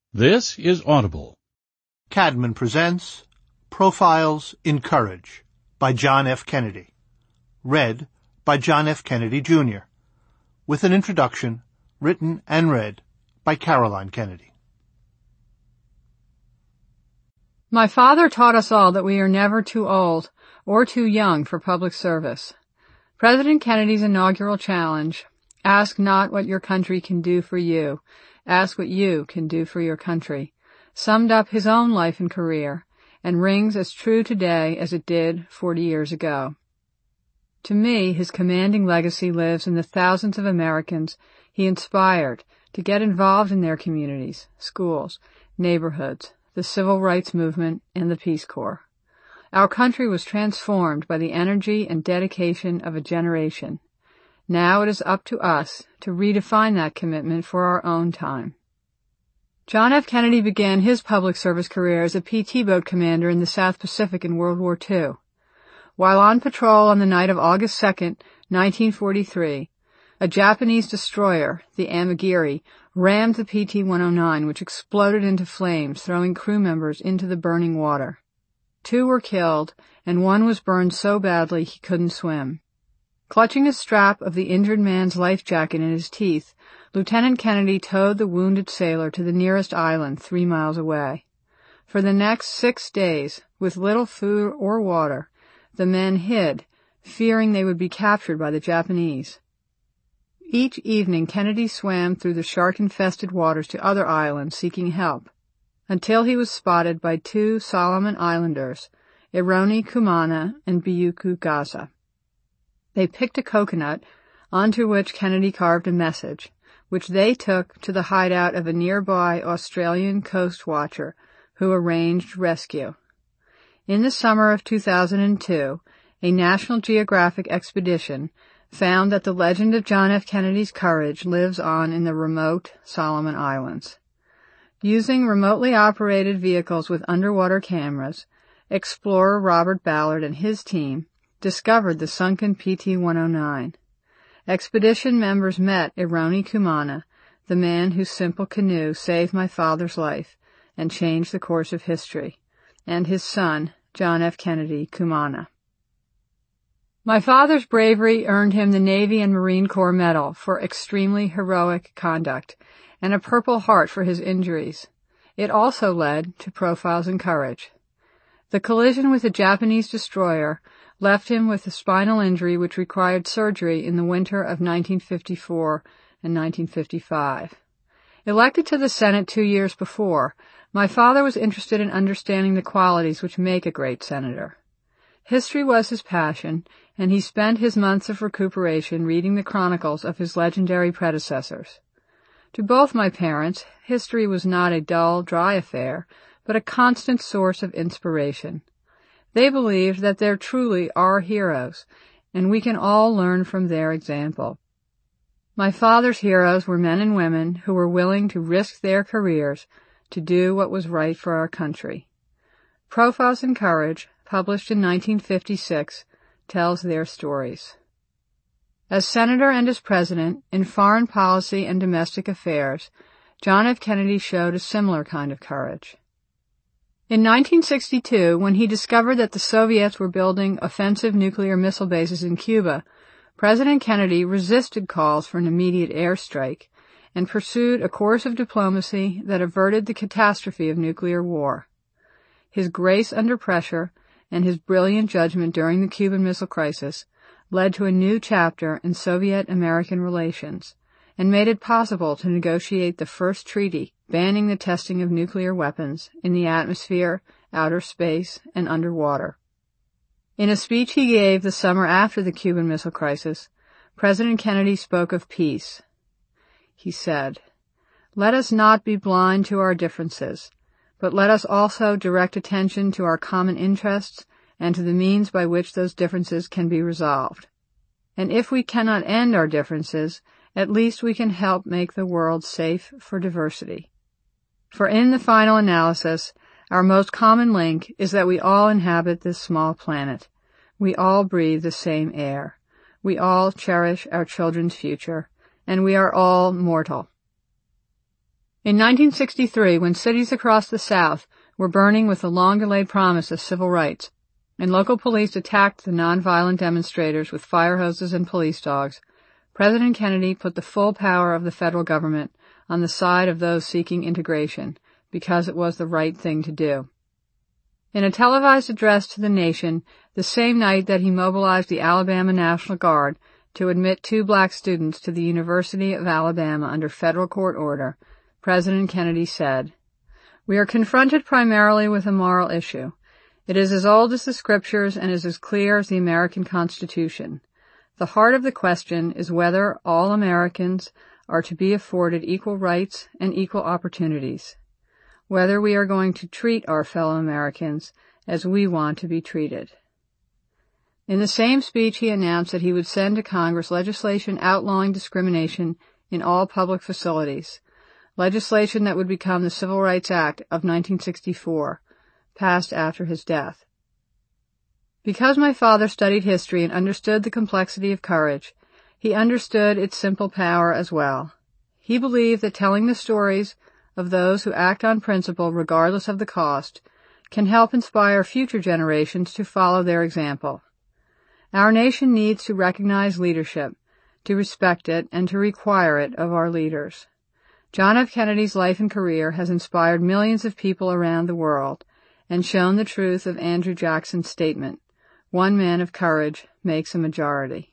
This is Audible. Cadman presents Profiles in Courage by John F. Kennedy. Read by John F. Kennedy, Jr. With an introduction written and read by Caroline Kennedy. My father taught us all that we are never too old or too young for public service. President Kennedy's inaugural challenge, "Ask not what your country can do for you, ask what you can do for your country," summed up his own life and career, and rings as true today as it did 40 years ago. To me, his commanding legacy lives in the thousands of Americans he inspired to get involved in their communities, schools, neighborhoods, the civil rights movement, and the Peace Corps. Our country was transformed by the energy and dedication of a generation. Now it is up to us to redefine that commitment for our own time. John F. Kennedy began his public service career as a PT boat commander in the South Pacific in World War II. While on patrol on the night of August 2, 1943, a Japanese destroyer, the Amagiri, rammed the PT-109, which exploded into flames, throwing crew members into the burning water. 2 were killed, and 1 was burned so badly he couldn't swim. Clutching a strap of the injured man's life jacket in his teeth, Lieutenant Kennedy towed the wounded sailor to the nearest island 3 miles away. For the next 6 days, with little food or water, the men hid, fearing they would be captured by the Japanese. Each evening Kennedy swam through the shark-infested waters to other islands seeking help, until he was spotted by 2 Solomon Islanders, Ironi Kumana and Biyuku Gaza. They picked a coconut, onto which Kennedy carved a message, which they took to the hideout of a nearby Australian coast watcher who arranged rescue. In the summer of 2002, a National Geographic expedition found that the legend of John F. Kennedy's courage lives on in the remote Solomon Islands. Using remotely operated vehicles with underwater cameras, explorer Robert Ballard and his team discovered the sunken PT-109. Expedition members met Ironi Kumana, the man whose simple canoe saved my father's life and changed the course of history, and his son, John F. Kennedy Kumana. My father's bravery earned him the Navy and Marine Corps Medal for extremely heroic conduct and a Purple Heart for his injuries. It also led to Profiles in Courage. The collision with a Japanese destroyer left him with a spinal injury which required surgery in the winter of 1954 and 1955. Elected to the Senate 2 years before, my father was interested in understanding the qualities which make a great senator. History was his passion, and he spent his months of recuperation reading the chronicles of his legendary predecessors. To both my parents, history was not a dull, dry affair, but a constant source of inspiration. They believed that there truly are heroes, and we can all learn from their example. My father's heroes were men and women who were willing to risk their careers to do what was right for our country. Profiles in Courage, published in 1956, tells their stories. As senator and as president, in foreign policy and domestic affairs, John F. Kennedy showed a similar kind of courage. In 1962, when he discovered that the Soviets were building offensive nuclear missile bases in Cuba, President Kennedy resisted calls for an immediate airstrike and pursued a course of diplomacy that averted the catastrophe of nuclear war. His grace under pressure and his brilliant judgment during the Cuban Missile Crisis led to a new chapter in Soviet-American relations and made it possible to negotiate the first treaty banning the testing of nuclear weapons in the atmosphere, outer space, and underwater. In a speech he gave the summer after the Cuban Missile Crisis, President Kennedy spoke of peace. He said, "Let us not be blind to our differences, but let us also direct attention to our common interests and to the means by which those differences can be resolved. And if we cannot end our differences, at least we can help make the world safe for diversity. For in the final analysis, our most common link is that we all inhabit this small planet. We all breathe the same air. We all cherish our children's future, and we are all mortal." In 1963, when cities across the South were burning with the long-delayed promise of civil rights, and local police attacked the nonviolent demonstrators with fire hoses and police dogs, President Kennedy put the full power of the federal government on the side of those seeking integration, because it was the right thing to do. In a televised address to the nation, the same night that he mobilized the Alabama National Guard to admit 2 black students to the University of Alabama under federal court order, President Kennedy said, "We are confronted primarily with a moral issue. It is as old as the scriptures and is as clear as the American Constitution. The heart of the question is whether all Americans are to be afforded equal rights and equal opportunities, whether we are going to treat our fellow Americans as we want to be treated." In the same speech, he announced that he would send to Congress legislation outlawing discrimination in all public facilities, legislation that would become the Civil Rights Act of 1964, passed after his death. Because my father studied history and understood the complexity of courage, he understood its simple power as well. He believed that telling the stories of those who act on principle regardless of the cost can help inspire future generations to follow their example. Our nation needs to recognize leadership, to respect it, and to require it of our leaders. John F. Kennedy's life and career has inspired millions of people around the world and shown the truth of Andrew Jackson's statement, "One man of courage makes a majority."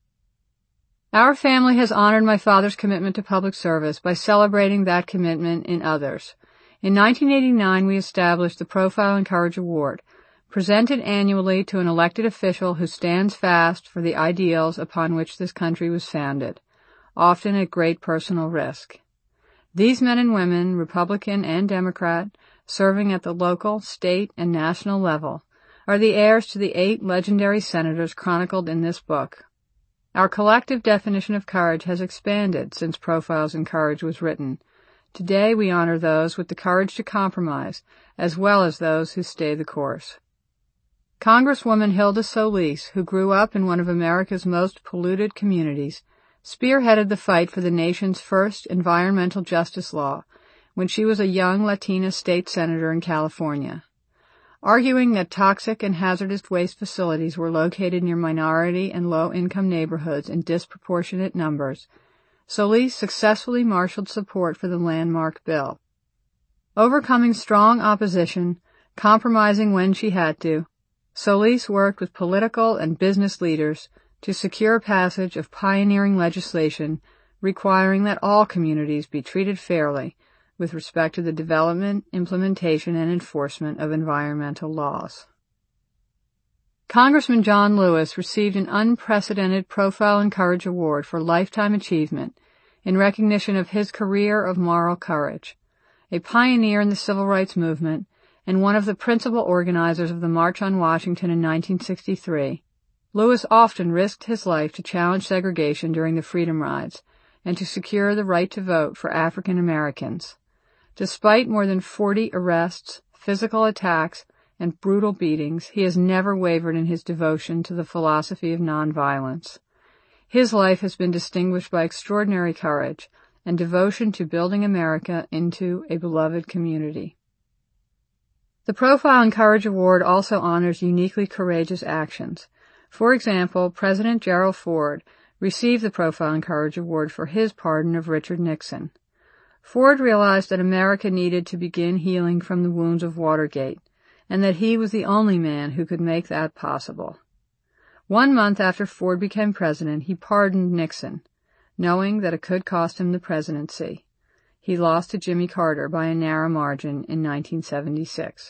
Our family has honored my father's commitment to public service by celebrating that commitment in others. In 1989, we established the Profile and Courage Award, presented annually to an elected official who stands fast for the ideals upon which this country was founded, often at great personal risk. These men and women, Republican and Democrat, serving at the local, state, and national level, are the heirs to the 8 legendary senators chronicled in this book. Our collective definition of courage has expanded since Profiles in Courage was written. Today we honor those with the courage to compromise, as well as those who stay the course. Congresswoman Hilda Solis, who grew up in one of America's most polluted communities, spearheaded the fight for the nation's first environmental justice law when she was a young Latina state senator in California. Arguing that toxic and hazardous waste facilities were located near minority and low-income neighborhoods in disproportionate numbers, Solis successfully marshaled support for the landmark bill. Overcoming strong opposition, compromising when she had to, Solis worked with political and business leaders to secure passage of pioneering legislation requiring that all communities be treated fairly with respect to the development, implementation, and enforcement of environmental laws. Congressman John Lewis received an unprecedented Profile and Courage Award for lifetime achievement in recognition of his career of moral courage. A pioneer in the civil rights movement and one of the principal organizers of the March on Washington in 1963, Lewis often risked his life to challenge segregation during the Freedom Rides and to secure the right to vote for African Americans. Despite more than 40 arrests, physical attacks, and brutal beatings, he has never wavered in his devotion to the philosophy of nonviolence. His life has been distinguished by extraordinary courage and devotion to building America into a beloved community. The Profile and Courage Award also honors uniquely courageous actions. For example, President Gerald Ford received the Profile and Courage Award for his pardon of Richard Nixon. Ford realized that America needed to begin healing from the wounds of Watergate, and that he was the only man who could make that possible. 1 month after Ford became president, he pardoned Nixon, knowing that it could cost him the presidency. He lost to Jimmy Carter by a narrow margin in 1976.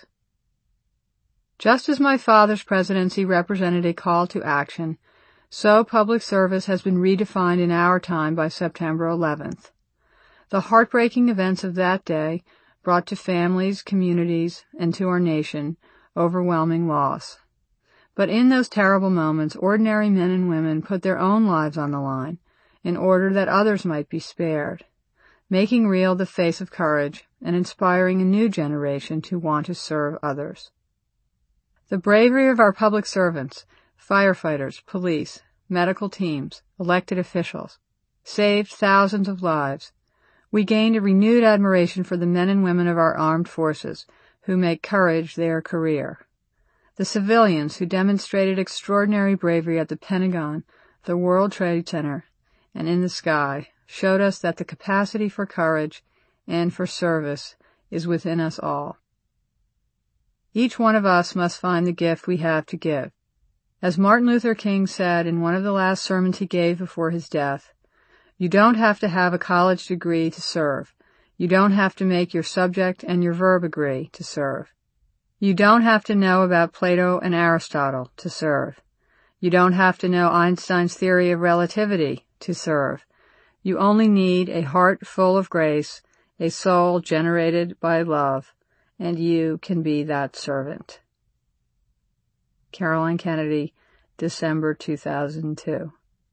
Just as my father's presidency represented a call to action, so public service has been redefined in our time by September 11th. The heartbreaking events of that day brought to families, communities, and to our nation overwhelming loss. But in those terrible moments, ordinary men and women put their own lives on the line in order that others might be spared, making real the face of courage and inspiring a new generation to want to serve others. The bravery of our public servants, firefighters, police, medical teams, elected officials, saved thousands of lives. We gained a renewed admiration for the men and women of our armed forces who make courage their career. The civilians who demonstrated extraordinary bravery at the Pentagon, the World Trade Center, and in the sky showed us that the capacity for courage and for service is within us all. Each one of us must find the gift we have to give. As Martin Luther King said in one of the last sermons he gave before his death, you don't have to have a college degree to serve. You don't have to make your subject and your verb agree to serve. You don't have to know about Plato and Aristotle to serve. You don't have to know Einstein's theory of relativity to serve. You only need a heart full of grace, a soul generated by love, and you can be that servant. Caroline Kennedy, December 2002.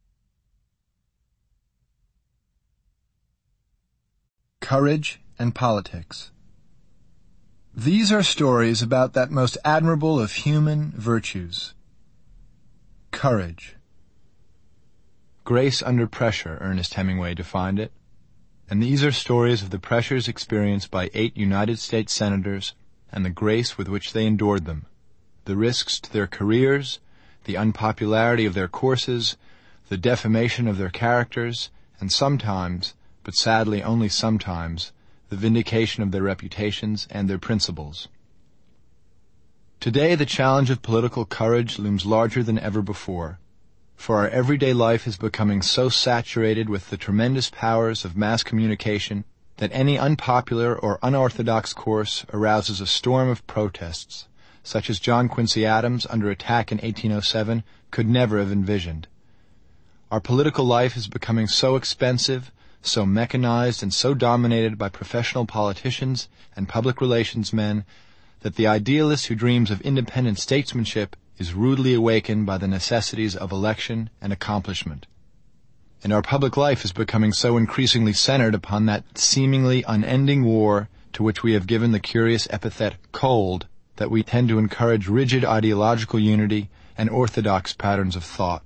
Courage and Politics. These are stories about that most admirable of human virtues, courage. Grace under pressure, Ernest Hemingway defined it. And these are stories of the pressures experienced by 8 United States senators and the grace with which they endured them, the risks to their careers, the unpopularity of their courses, the defamation of their characters, and sometimes, but sadly only sometimes, the vindication of their reputations and their principles. Today the challenge of political courage looms larger than ever before, for our everyday life is becoming so saturated with the tremendous powers of mass communication that any unpopular or unorthodox course arouses a storm of protests, such as John Quincy Adams, under attack in 1807, could never have envisioned. Our political life is becoming so expensive, so mechanized, and so dominated by professional politicians and public relations men that the idealist who dreams of independent statesmanship is rudely awakened by the necessities of election and accomplishment. And our public life is becoming so increasingly centered upon that seemingly unending war to which we have given the curious epithet cold that we tend to encourage rigid ideological unity and orthodox patterns of thought.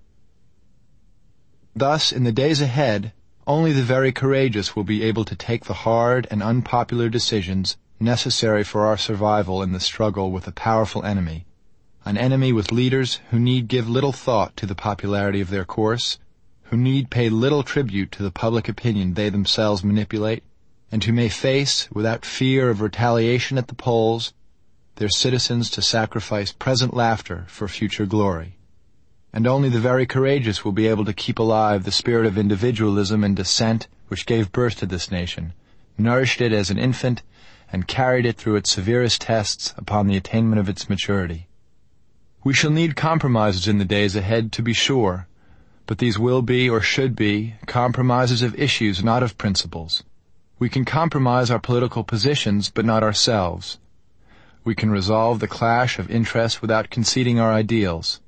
Thus, in the days ahead, only the very courageous will be able to take the hard and unpopular decisions necessary for our survival in the struggle with a powerful enemy, an enemy with leaders who need give little thought to the popularity of their course, who need pay little tribute to the public opinion they themselves manipulate, and who may face, without fear of retaliation at the polls, their citizens to sacrifice present laughter for future glory. And only the very courageous will be able to keep alive the spirit of individualism and dissent which gave birth to this nation, nourished it as an infant, and carried it through its severest tests upon the attainment of its maturity. We shall need compromises in the days ahead, to be sure, but these will be, or should be, compromises of issues, not of principles. We can compromise our political positions, but not ourselves. We can resolve the clash of interests without conceding our ideals.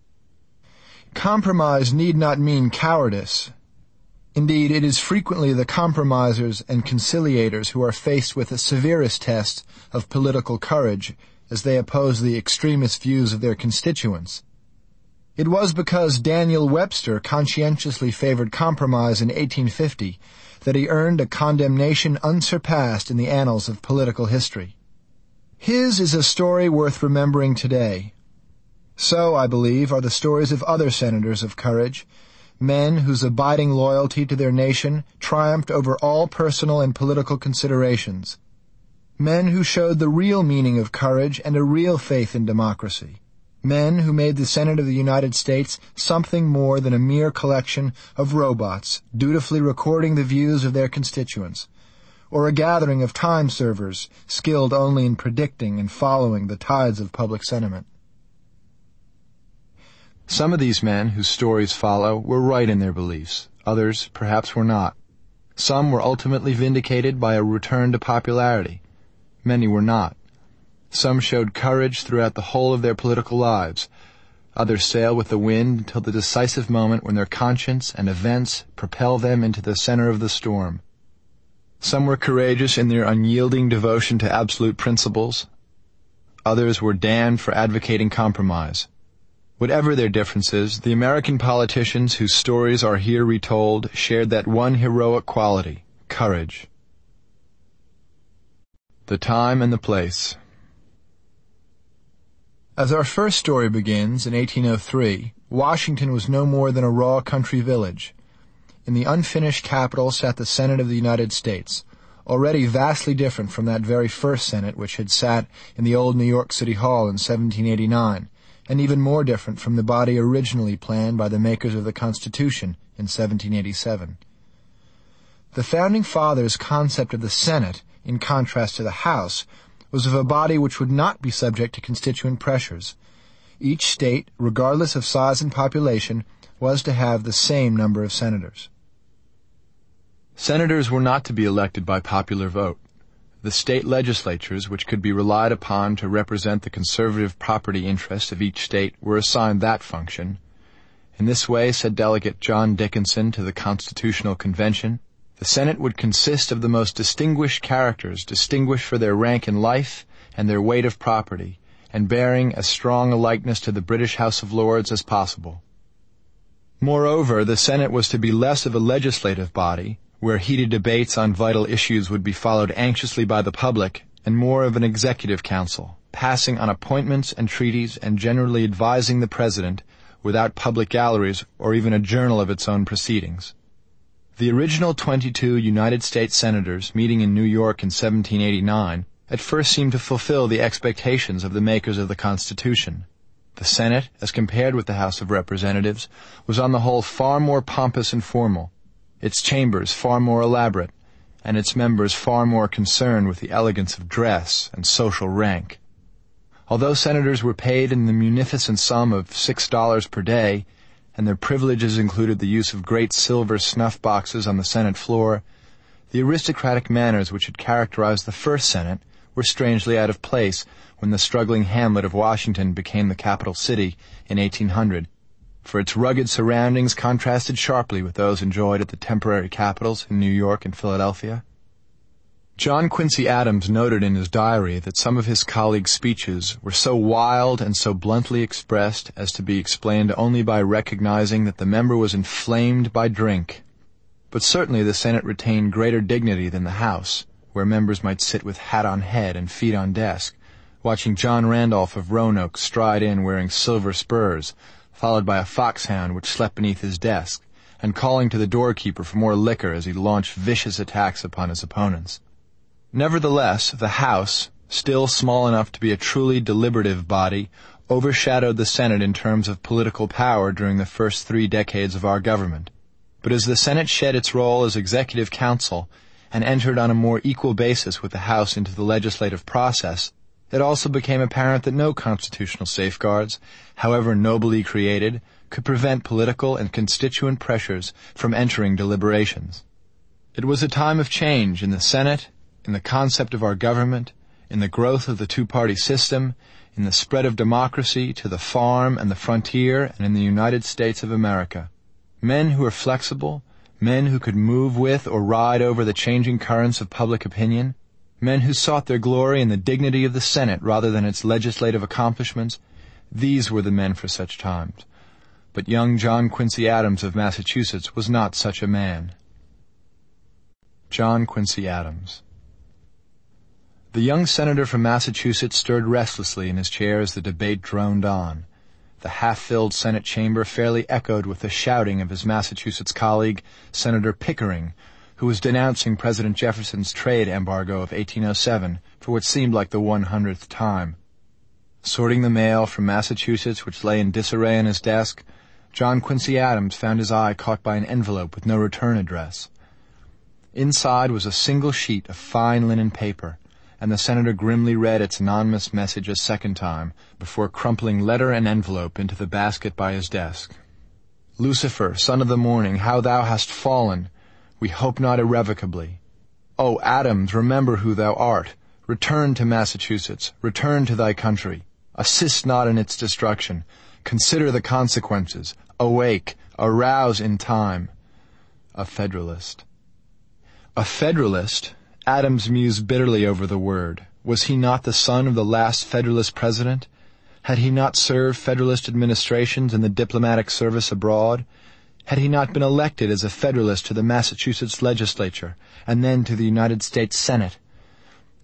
Compromise need not mean cowardice. Indeed, it is frequently the compromisers and conciliators who are faced with the severest test of political courage as they oppose the extremist views of their constituents. It was because Daniel Webster conscientiously favored compromise in 1850 that he earned a condemnation unsurpassed in the annals of political history. His is a story worth remembering today. So, I believe, are the stories of other senators of courage, men whose abiding loyalty to their nation triumphed over all personal and political considerations, men who showed the real meaning of courage and a real faith in democracy, men who made the Senate of the United States something more than a mere collection of robots dutifully recording the views of their constituents, or a gathering of time servers skilled only in predicting and following the tides of public sentiment. Some of these men whose stories follow were right in their beliefs. Others perhaps were not. Some were ultimately vindicated by a return to popularity. Many were not. Some showed courage throughout the whole of their political lives. Others sail with the wind until the decisive moment when their conscience and events propel them into the center of the storm. Some were courageous in their unyielding devotion to absolute principles. Others were damned for advocating compromise. Whatever their differences, the American politicians whose stories are here retold shared that one heroic quality, courage. The Time and the Place. As our first story begins, in 1803, Washington was no more than a raw country village. In the unfinished capital sat the Senate of the United States, already vastly different from that very first Senate which had sat in the old New York City Hall in 1789, and even more different from the body originally planned by the makers of the Constitution in 1787. The Founding Fathers' concept of the Senate, in contrast to the House, was of a body which would not be subject to constituent pressures. Each state, regardless of size and population, was to have the same number of senators. Senators were not to be elected by popular vote. The state legislatures, which could be relied upon to represent the conservative property interests of each state, were assigned that function. In this way, said Delegate John Dickinson to the Constitutional Convention, the Senate would consist of the most distinguished characters, distinguished for their rank in life and their weight of property, and bearing as strong a likeness to the British House of Lords as possible. Moreover, the Senate was to be less of a legislative body, where heated debates on vital issues would be followed anxiously by the public, and more of an executive council, passing on appointments and treaties and generally advising the President without public galleries or even a journal of its own proceedings. The original 22 United States Senators meeting in New York in 1789 at first seemed to fulfill the expectations of the makers of the Constitution. The Senate, as compared with the House of Representatives, was on the whole far more pompous and formal, its chambers far more elaborate, and its members far more concerned with the elegance of dress and social rank. Although senators were paid in the munificent sum of $6 per day, and their privileges included the use of great silver snuff boxes on the Senate floor, the aristocratic manners which had characterized the first Senate were strangely out of place when the struggling hamlet of Washington became the capital city in 1800, for its rugged surroundings contrasted sharply with those enjoyed at the temporary capitals in New York and Philadelphia. John Quincy Adams noted in his diary that some of his colleagues' speeches were so wild and so bluntly expressed as to be explained only by recognizing that the member was inflamed by drink. But certainly the Senate retained greater dignity than the House, where members might sit with hat on head and feet on desk, watching John Randolph of Roanoke stride in wearing silver spurs, followed by a foxhound which slept beneath his desk, and calling to the doorkeeper for more liquor as he launched vicious attacks upon his opponents. Nevertheless, the House, still small enough to be a truly deliberative body, overshadowed the Senate in terms of political power during the first 3 decades of our government. But as the Senate shed its role as executive council and entered on a more equal basis with the House into the legislative process, it also became apparent that no constitutional safeguards, however nobly created, could prevent political and constituent pressures from entering deliberations. It was a time of change in the Senate, in the concept of our government, in the growth of the two-party system, in the spread of democracy to the farm and the frontier and in the United States of America. Men who were flexible, men who could move with or ride over the changing currents of public opinion, men who sought their glory in the dignity of the Senate rather than its legislative accomplishments, these were the men for such times. But young John Quincy Adams of Massachusetts was not such a man. John Quincy Adams. The young senator from Massachusetts stirred restlessly in his chair as the debate droned on. The half-filled Senate chamber fairly echoed with the shouting of his Massachusetts colleague, Senator Pickering, who was denouncing President Jefferson's trade embargo of 1807 for what seemed like the 100th time. Sorting the mail from Massachusetts which lay in disarray on his desk, John Quincy Adams found his eye caught by an envelope with no return address. Inside was a single sheet of fine linen paper, and the senator grimly read its anonymous message a second time before crumpling letter and envelope into the basket by his desk. Lucifer, son of the morning, how thou hast fallen! We hope not irrevocably. O Adams, remember who thou art. Return to Massachusetts. Return to thy country. Assist not in its destruction. Consider the consequences. Awake. Arouse in time. A Federalist. A Federalist? Adams mused bitterly over the word. Was he not the son of the last Federalist president? Had he not served Federalist administrations in the diplomatic service abroad? Had he not been elected as a Federalist to the Massachusetts legislature, and then to the United States Senate?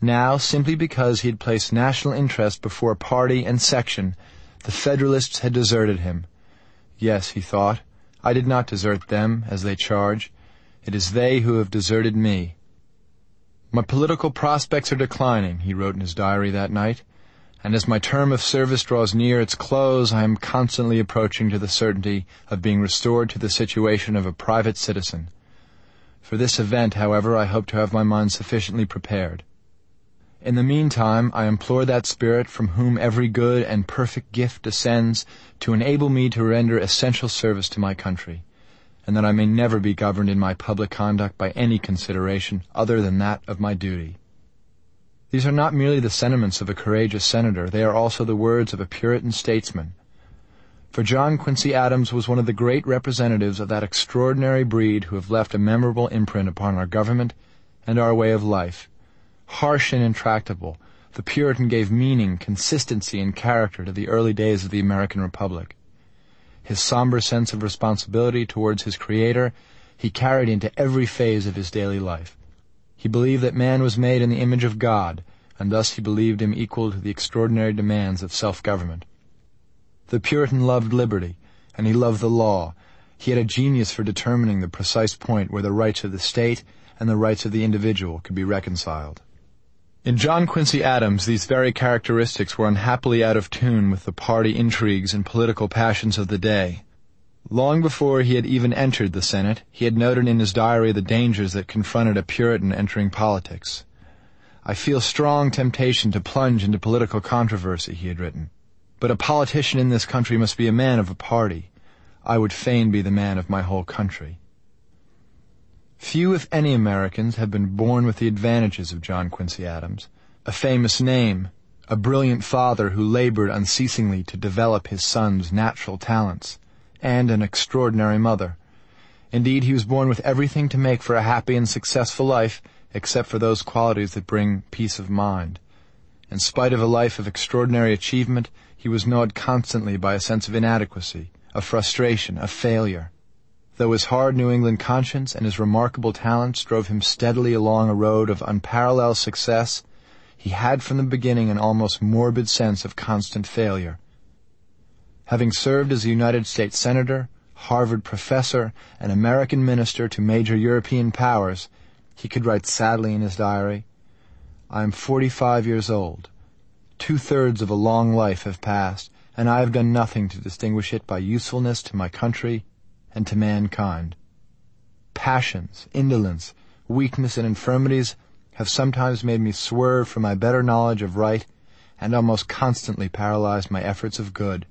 Now, simply because he had placed national interest before party and section, the Federalists had deserted him. Yes, he thought, I did not desert them, as they charge. It is they who have deserted me. My political prospects are declining, he wrote in his diary that night, and as my term of service draws near its close, I am constantly approaching to the certainty of being restored to the situation of a private citizen. For this event, however, I hope to have my mind sufficiently prepared. In the meantime, I implore that Spirit from whom every good and perfect gift descends to enable me to render essential service to my country, and that I may never be governed in my public conduct by any consideration other than that of my duty. These are not merely the sentiments of a courageous senator, they are also the words of a Puritan statesman. For John Quincy Adams was one of the great representatives of that extraordinary breed who have left a memorable imprint upon our government and our way of life. Harsh and intractable, the Puritan gave meaning, consistency, and character to the early days of the American Republic. His somber sense of responsibility towards his Creator he carried into every phase of his daily life. He believed that man was made in the image of God, and thus he believed him equal to the extraordinary demands of self-government. The Puritan loved liberty, and he loved the law. He had a genius for determining the precise point where the rights of the state and the rights of the individual could be reconciled. In John Quincy Adams, these very characteristics were unhappily out of tune with the party intrigues and political passions of the day. Long before he had even entered the Senate, he had noted in his diary the dangers that confronted a Puritan entering politics. I feel strong temptation to plunge into political controversy, he had written. But a politician in this country must be a man of a party. I would fain be the man of my whole country. Few, if any, Americans have been born with the advantages of John Quincy Adams. A famous name, a brilliant father who labored unceasingly to develop his son's natural talents, and an extraordinary mother. Indeed, he was born with everything to make for a happy and successful life, except for those qualities that bring peace of mind. In spite of a life of extraordinary achievement, he was gnawed constantly by a sense of inadequacy, of frustration, of failure. Though his hard New England conscience and his remarkable talents drove him steadily along a road of unparalleled success, he had from the beginning an almost morbid sense of constant failure. Having served as a United States Senator, Harvard professor, and American minister to major European powers, he could write sadly in his diary, I am 45 years old. 2/3 of a long life have passed, and I have done nothing to distinguish it by usefulness to my country and to mankind. Passions, indolence, weakness, and infirmities have sometimes made me swerve from my better knowledge of right and almost constantly paralyzed my efforts of good.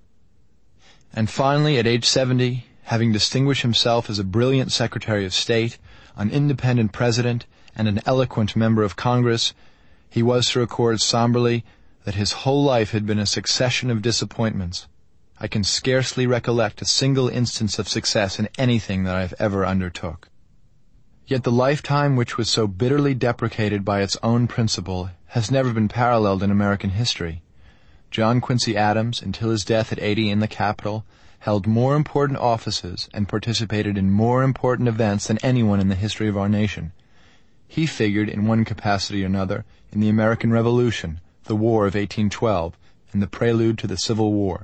And finally, at age 70, having distinguished himself as a brilliant Secretary of State, an independent President, and an eloquent member of Congress, he was to record somberly that his whole life had been a succession of disappointments. I can scarcely recollect a single instance of success in anything that I have ever undertook. Yet the lifetime which was so bitterly deprecated by its own principle has never been paralleled in American history. John Quincy Adams, until his death at 80 in the Capitol, held more important offices and participated in more important events than anyone in the history of our nation. He figured in one capacity or another in the American Revolution, the War of 1812, and the prelude to the Civil War.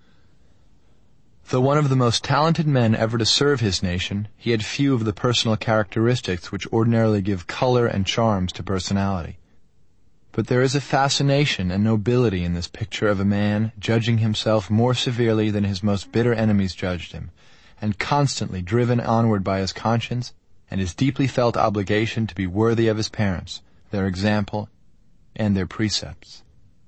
Though one of the most talented men ever to serve his nation, he had few of the personal characteristics which ordinarily give color and charms to personality. But there is a fascination and nobility in this picture of a man judging himself more severely than his most bitter enemies judged him, and constantly driven onward by his conscience and his deeply felt obligation to be worthy of his parents, their example, and their precepts.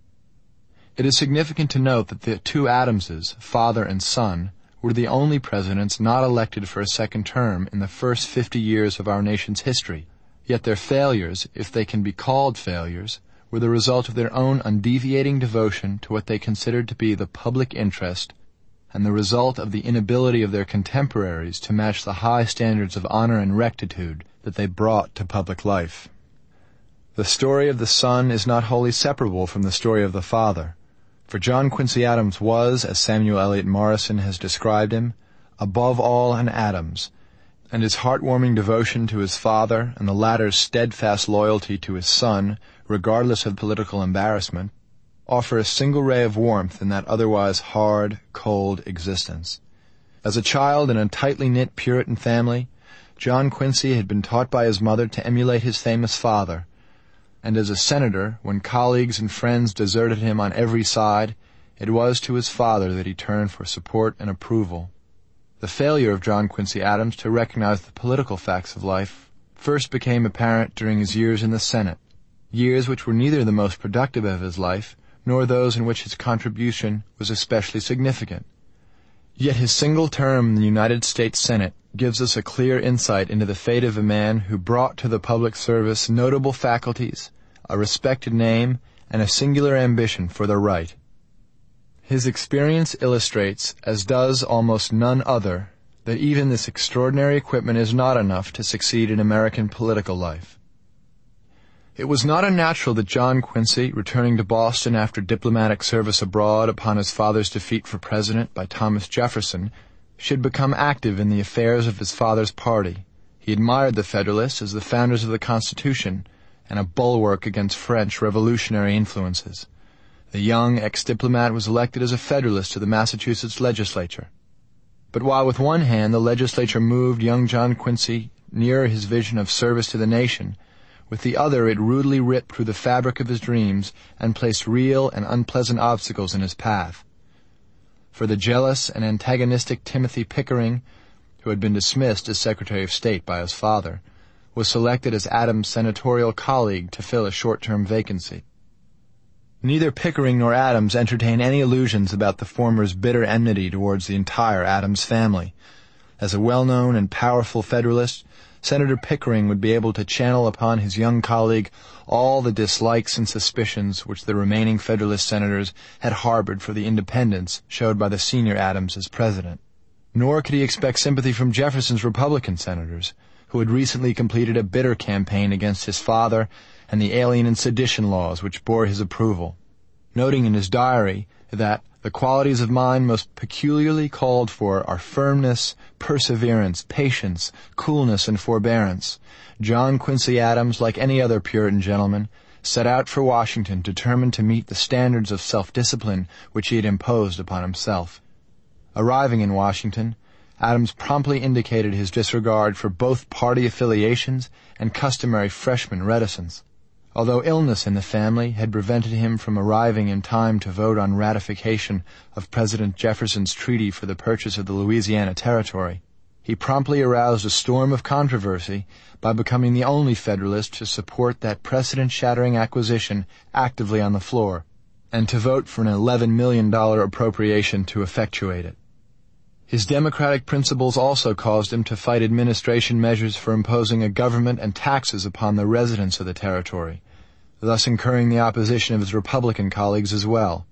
It is significant to note that the two Adamses, father and son, were the only presidents not elected for a second term in the first 50 years of our nation's history. Yet their failures, if they can be called failures, were the result of their own undeviating devotion to what they considered to be the public interest, and the result of the inability of their contemporaries to match the high standards of honor and rectitude that they brought to public life. The story of the son is not wholly separable from the story of the father. For John Quincy Adams was, as Samuel Eliot Morison has described him, above all an Adams, and his heartwarming devotion to his father and the latter's steadfast loyalty to his son regardless of political embarrassment, offer a single ray of warmth in that otherwise hard, cold existence. As a child in a tightly knit Puritan family, John Quincy had been taught by his mother to emulate his famous father, and as a senator, when colleagues and friends deserted him on every side, it was to his father that he turned for support and approval. The failure of John Quincy Adams to recognize the political facts of life first became apparent during his years in the Senate, years which were neither the most productive of his life, nor those in which his contribution was especially significant. Yet his single term in the United States Senate gives us a clear insight into the fate of a man who brought to the public service notable faculties, a respected name, and a singular ambition for the right. His experience illustrates, as does almost none other, that even this extraordinary equipment is not enough to succeed in American political life. It was not unnatural that John Quincy, returning to Boston after diplomatic service abroad upon his father's defeat for president by Thomas Jefferson, should become active in the affairs of his father's party. He admired the Federalists as the founders of the Constitution and a bulwark against French revolutionary influences. The young ex-diplomat was elected as a Federalist to the Massachusetts legislature. But while with one hand the legislature moved young John Quincy nearer his vision of service to the nation, with the other it rudely ripped through the fabric of his dreams and placed real and unpleasant obstacles in his path. For the jealous and antagonistic Timothy Pickering, who had been dismissed as Secretary of State by his father, was selected as Adams' senatorial colleague to fill a short-term vacancy. Neither Pickering nor Adams entertained any illusions about the former's bitter enmity towards the entire Adams family. As a well-known and powerful Federalist, Senator Pickering would be able to channel upon his young colleague all the dislikes and suspicions which the remaining Federalist senators had harbored for the independence showed by the senior Adams as president. Nor could he expect sympathy from Jefferson's Republican senators, who had recently completed a bitter campaign against his father and the Alien and Sedition laws which bore his approval, noting in his diary that the qualities of mind most peculiarly called for are firmness, perseverance, patience, coolness, and forbearance. John Quincy Adams, like any other Puritan gentleman, set out for Washington determined to meet the standards of self-discipline which he had imposed upon himself. Arriving in Washington, Adams promptly indicated his disregard for both party affiliations and customary freshman reticence. Although illness in the family had prevented him from arriving in time to vote on ratification of President Jefferson's treaty for the purchase of the Louisiana Territory, he promptly aroused a storm of controversy by becoming the only Federalist to support that precedent-shattering acquisition actively on the floor, and to vote for an $11 million appropriation to effectuate it. His democratic principles also caused him to fight administration measures for imposing a government and taxes upon the residents of the territory, thus incurring the opposition of his Republican colleagues as well.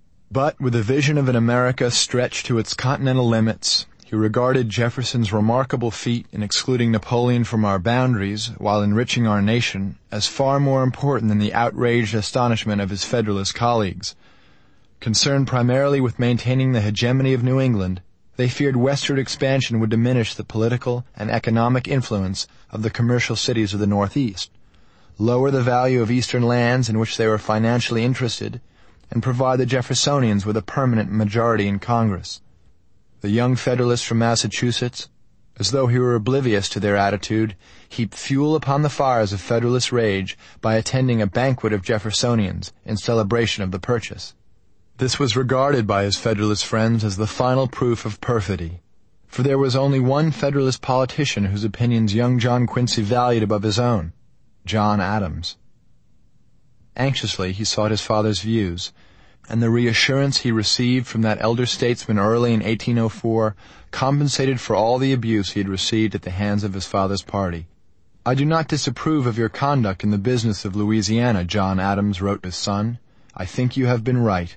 But with a vision of an America stretched to its continental limits, he regarded Jefferson's remarkable feat in excluding Napoleon from our boundaries while enriching our nation as far more important than the outraged astonishment of his Federalist colleagues. Concerned primarily with maintaining the hegemony of New England, they feared westward expansion would diminish the political and economic influence of the commercial cities of the Northeast, lower the value of eastern lands in which they were financially interested, and provide the Jeffersonians with a permanent majority in Congress. The young Federalist from Massachusetts, as though he were oblivious to their attitude, heaped fuel upon the fires of Federalist rage by attending a banquet of Jeffersonians in celebration of the purchase. This was regarded by his Federalist friends as the final proof of perfidy, for there was only one Federalist politician whose opinions young John Quincy valued above his own, John Adams. Anxiously he sought his father's views, and the reassurance he received from that elder statesman early in 1804 compensated for all the abuse he had received at the hands of his father's party. "I do not disapprove of your conduct in the business of Louisiana," John Adams wrote his son. "I think you have been right."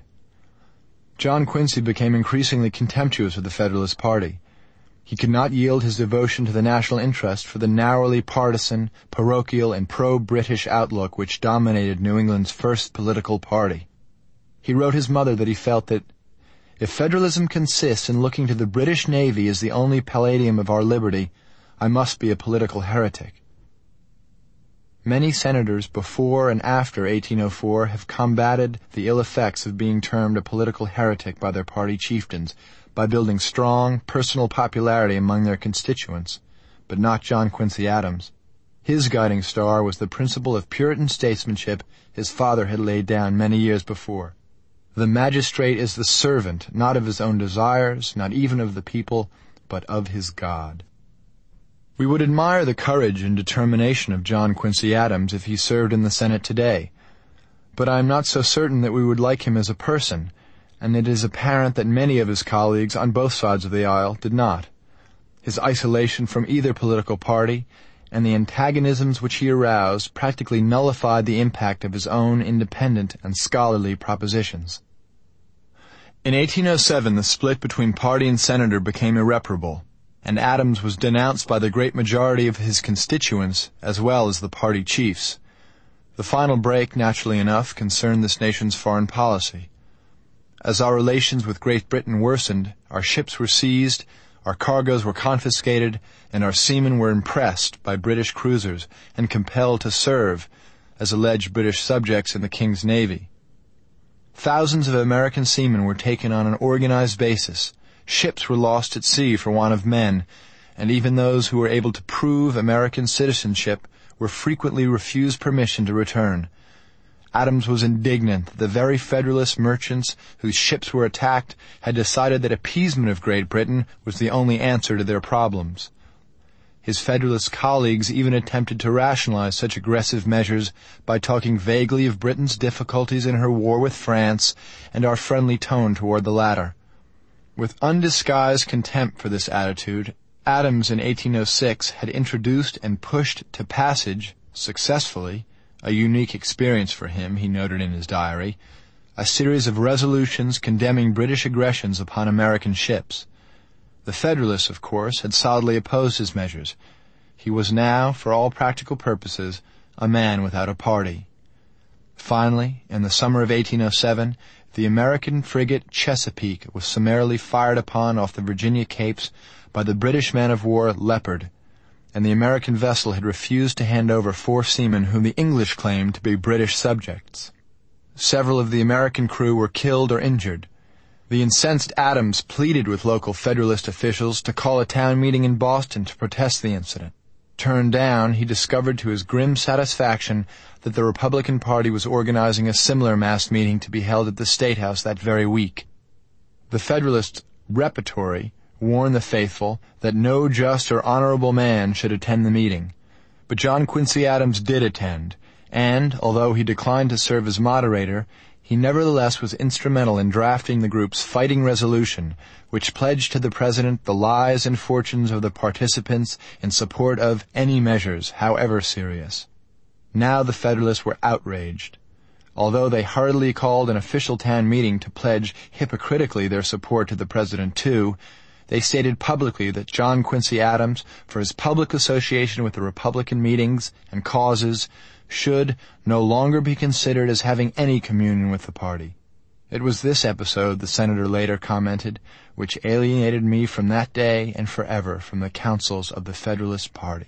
John Quincy became increasingly contemptuous of the Federalist Party. He could not yield his devotion to the national interest for the narrowly partisan, parochial, and pro-British outlook which dominated New England's first political party. He wrote his mother that he felt that, "If Federalism consists in looking to the British Navy as the only palladium of our liberty, I must be a political heretic." Many senators before and after 1804 have combated the ill effects of being termed a political heretic by their party chieftains by building strong personal popularity among their constituents, but not John Quincy Adams. His guiding star was the principle of Puritan statesmanship his father had laid down many years before. The magistrate is the servant, not of his own desires, not even of the people, but of his God. We would admire the courage and determination of John Quincy Adams if he served in the Senate today, but I am not so certain that we would like him as a person, and it is apparent that many of his colleagues on both sides of the aisle did not. His isolation from either political party and the antagonisms which he aroused practically nullified the impact of his own independent and scholarly propositions. In 1807, the split between party and senator became irreparable, and Adams was denounced by the great majority of his constituents as well as the party chiefs. The final break, naturally enough, concerned this nation's foreign policy. As our relations with Great Britain worsened, our ships were seized, our cargoes were confiscated, and our seamen were impressed by British cruisers and compelled to serve as alleged British subjects in the King's Navy. Thousands of American seamen were taken on an organized basis. Ships were lost at sea for want of men, and even those who were able to prove American citizenship were frequently refused permission to return. Adams was indignant that the very Federalist merchants whose ships were attacked had decided that appeasement of Great Britain was the only answer to their problems. His Federalist colleagues even attempted to rationalize such aggressive measures by talking vaguely of Britain's difficulties in her war with France and our friendly tone toward the latter. With undisguised contempt for this attitude, Adams in 1806 had introduced and pushed to passage, successfully, a unique experience for him, he noted in his diary, a series of resolutions condemning British aggressions upon American ships. The Federalists, of course, had solidly opposed his measures. He was now, for all practical purposes, a man without a party. Finally, in the summer of 1807, the American frigate Chesapeake was summarily fired upon off the Virginia Capes by the British man-of-war Leopard, and the American vessel had refused to hand over 4 seamen whom the English claimed to be British subjects. Several of the American crew were killed or injured. The incensed Adams pleaded with local Federalist officials to call a town meeting in Boston to protest the incident. Turned down, he discovered to his grim satisfaction that the Republican Party was organizing a similar mass meeting to be held at the State House that very week. The Federalist repertory warned the faithful that no just or honorable man should attend the meeting. But John Quincy Adams did attend, and, although he declined to serve as moderator, he nevertheless was instrumental in drafting the group's fighting resolution, which pledged to the President the lives and fortunes of the participants in support of any measures, however serious. Now the Federalists were outraged. Although they hurriedly called an official town meeting to pledge hypocritically their support to the President too, they stated publicly that John Quincy Adams, for his public association with the Republican meetings and causes, should no longer be considered as having any communion with the party. It was this episode, the senator later commented, which alienated me from that day and forever from the councils of the Federalist Party.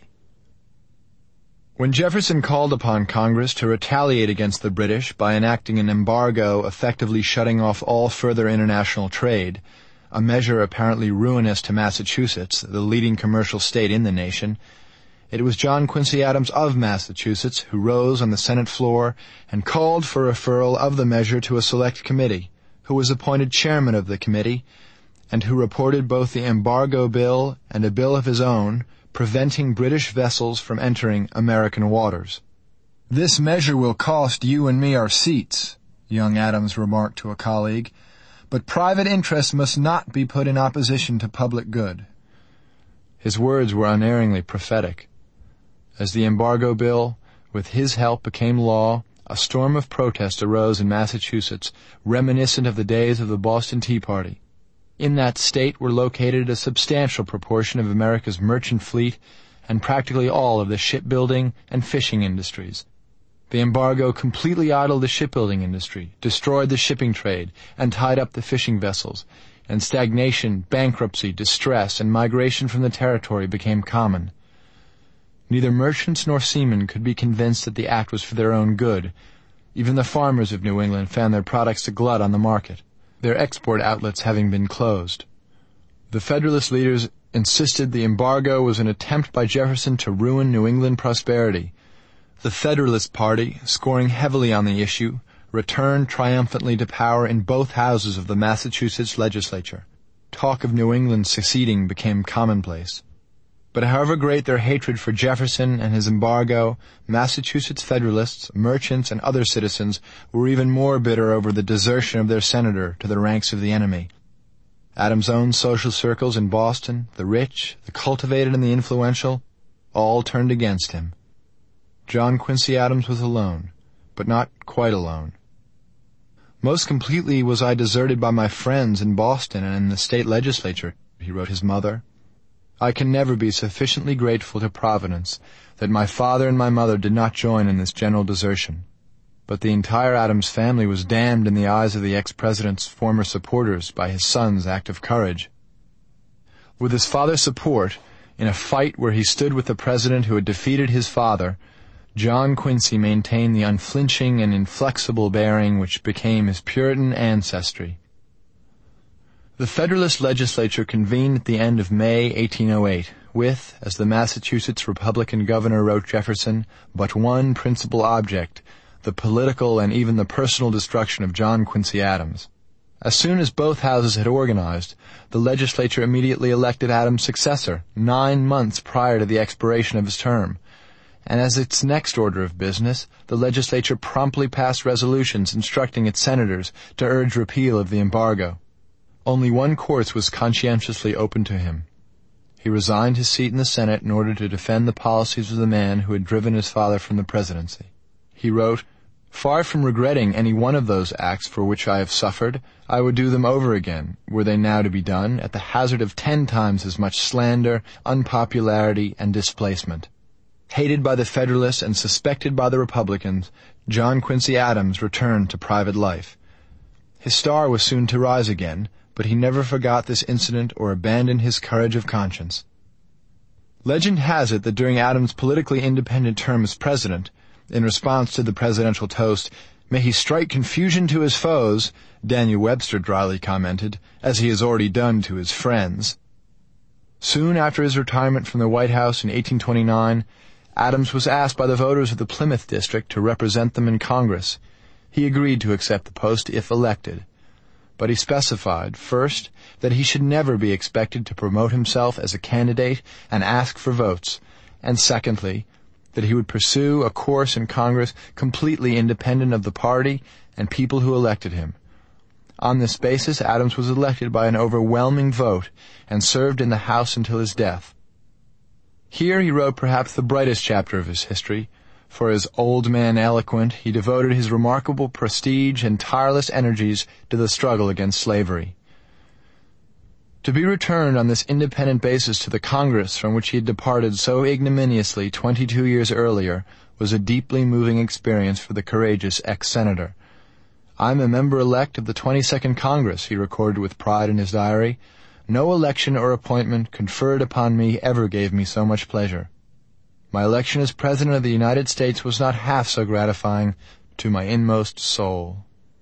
When Jefferson called upon Congress to retaliate against the British by enacting an embargo effectively shutting off all further international trade, a measure apparently ruinous to Massachusetts, the leading commercial state in the nation, it was John Quincy Adams of Massachusetts who rose on the Senate floor and called for referral of the measure to a select committee, who was appointed chairman of the committee, and who reported both the embargo bill and a bill of his own preventing British vessels from entering American waters. "This measure will cost you and me our seats," young Adams remarked to a colleague, "but private interest must not be put in opposition to public good." His words were unerringly prophetic. As the embargo bill, with his help, became law, a storm of protest arose in Massachusetts, reminiscent of the days of the Boston Tea Party. In that state were located a substantial proportion of America's merchant fleet and practically all of the shipbuilding and fishing industries. The embargo completely idled the shipbuilding industry, destroyed the shipping trade, and tied up the fishing vessels, and stagnation, bankruptcy, distress, and migration from the territory became common. Neither merchants nor seamen could be convinced that the act was for their own good. Even the farmers of New England found their products a glut on the market, their export outlets having been closed. The Federalist leaders insisted the embargo was an attempt by Jefferson to ruin New England prosperity. The Federalist Party, scoring heavily on the issue, returned triumphantly to power in both houses of the Massachusetts legislature. Talk of New England seceding became commonplace. But however great their hatred for Jefferson and his embargo, Massachusetts Federalists, merchants, and other citizens were even more bitter over the desertion of their senator to the ranks of the enemy. Adams' own social circles in Boston, the rich, the cultivated, and the influential, all turned against him. John Quincy Adams was alone, but not quite alone. "Most completely was I deserted by my friends in Boston and in the state legislature," he wrote his mother. "I can never be sufficiently grateful to Providence that my father and my mother did not join in this general desertion. But the entire Adams family was damned in the eyes of the ex-president's former supporters by his son's act of courage." With his father's support, in a fight where he stood with the president who had defeated his father, John Quincy maintained the unflinching and inflexible bearing which became his Puritan ancestry. The Federalist legislature convened at the end of May 1808, with, as the Massachusetts Republican governor wrote Jefferson, but one principal object, the political and even the personal destruction of John Quincy Adams. As soon as both houses had organized, the legislature immediately elected Adams' successor, 9 months prior to the expiration of his term. And as its next order of business, the legislature promptly passed resolutions instructing its senators to urge repeal of the embargo. Only one course was conscientiously open to him. He resigned his seat in the Senate in order to defend the policies of the man who had driven his father from the presidency. He wrote, "Far from regretting any one of those acts for which I have suffered, I would do them over again, were they now to be done, at the hazard of 10 times as much slander, unpopularity, and displacement." Hated by the Federalists and suspected by the Republicans, John Quincy Adams returned to private life. His star was soon to rise again, but he never forgot this incident or abandoned his courage of conscience. Legend has it that during Adams' politically independent term as president, in response to the presidential toast, "May he strike confusion to his foes," Daniel Webster dryly commented, "as he has already done to his friends." Soon after his retirement from the White House in 1829, Adams was asked by the voters of the Plymouth district to represent them in Congress. He agreed to accept the post if elected. But he specified, first, that he should never be expected to promote himself as a candidate and ask for votes, and secondly, that he would pursue a course in Congress completely independent of the party and people who elected him. On this basis, Adams was elected by an overwhelming vote and served in the House until his death. Here he wrote perhaps the brightest chapter of his history, for as old man eloquent, he devoted his remarkable prestige and tireless energies to the struggle against slavery. To be returned on this independent basis to the Congress from which he had departed so ignominiously 22 years earlier was a deeply moving experience for the courageous ex-senator. "I am a member-elect of the 22nd Congress," he recorded with pride in his diary. "No election or appointment conferred upon me ever gave me so much pleasure. My election as President of the United States was not half so gratifying to my inmost soul."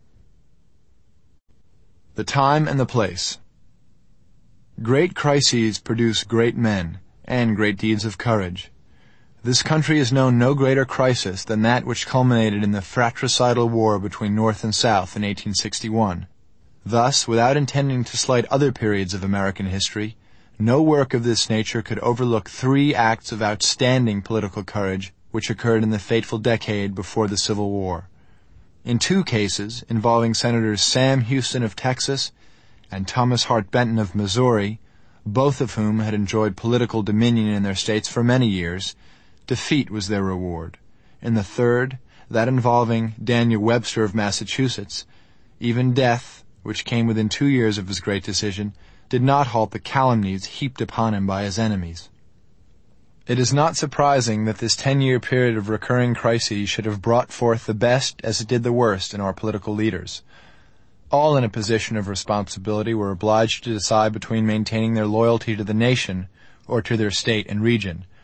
The time and the place. Great crises produce great men and great deeds of courage. This country has known no greater crisis than that which culminated in the fratricidal war between North and South in 1861. Thus, without intending to slight other periods of American history, no work of this nature could overlook 3 acts of outstanding political courage which occurred in the fateful decade before the Civil War. In 2 cases, involving Senators Sam Houston of Texas and Thomas Hart Benton of Missouri, both of whom had enjoyed political dominion in their states for many years, defeat was their reward. In the 3rd, that involving Daniel Webster of Massachusetts, even death, which came within 2 years of his great decision, did not halt the calumnies heaped upon him by his enemies. It is not surprising that this 10-year period of recurring crises should have brought forth the best as it did the worst in our political leaders. All in a position of responsibility were obliged to decide between maintaining their loyalty to the nation or to their state and region.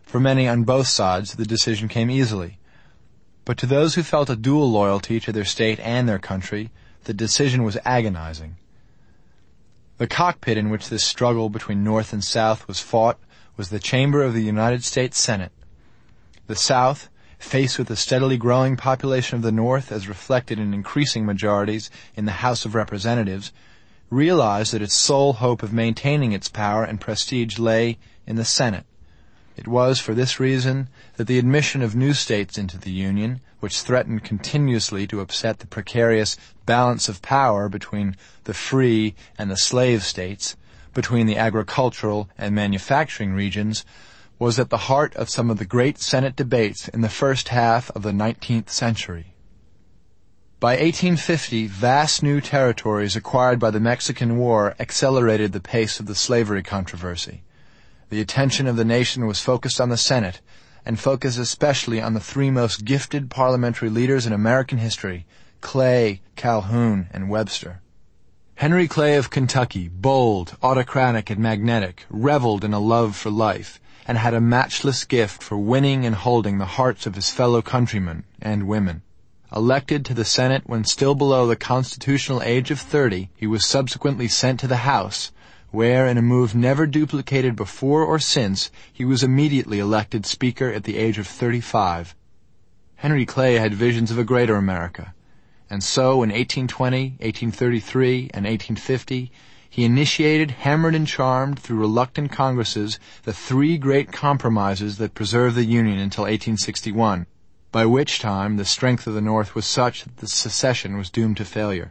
For many on both sides, the decision came easily. But to those who felt a dual loyalty to their state and their country, the decision was agonizing. The cockpit in which this struggle between North and South was fought was the chamber of the United States Senate. The South, faced with the steadily growing population of the North as reflected in increasing majorities in the House of Representatives, realized that its sole hope of maintaining its power and prestige lay in the Senate. It was for this reason that the admission of new states into the Union, which threatened continuously to upset the precarious balance of power between the free and the slave states, between the agricultural and manufacturing regions, was at the heart of some of the great Senate debates in the first half of the 19th century. By 1850, vast new territories acquired by the Mexican War accelerated the pace of the slavery controversy. The attention of the nation was focused on the Senate, and focused especially on the three most gifted parliamentary leaders in American history, Clay, Calhoun, and Webster. Henry Clay of Kentucky, bold, autocratic, and magnetic, reveled in a love for life, and had a matchless gift for winning and holding the hearts of his fellow countrymen and women. Elected to the Senate when still below the constitutional age of 30, he was subsequently sent to the House, where, in a move never duplicated before or since, he was immediately elected Speaker at the age of 35. Henry Clay had visions of a greater America, and so in 1820, 1833, and 1850, he initiated, hammered and charmed through reluctant Congresses, the three great compromises that preserved the Union until 1861, by which time the strength of the North was such that the secession was doomed to failure.